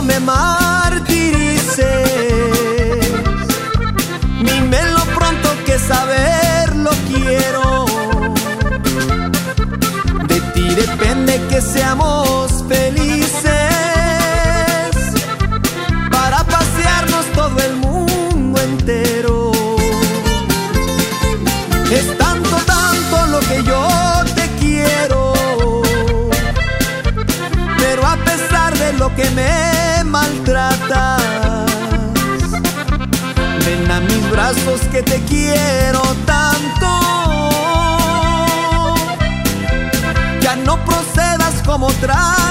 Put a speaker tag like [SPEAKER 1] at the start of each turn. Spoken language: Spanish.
[SPEAKER 1] me martirices. Dime lo pronto que saberlo quiero. De ti depende que seamos felices, para pasearnos todo el mundo entero. Es tanto, tanto lo que yo te quiero, pero a pesar de lo que me maltratas, ven a mis brazos que te quiero tanto. Ya no procedas como otra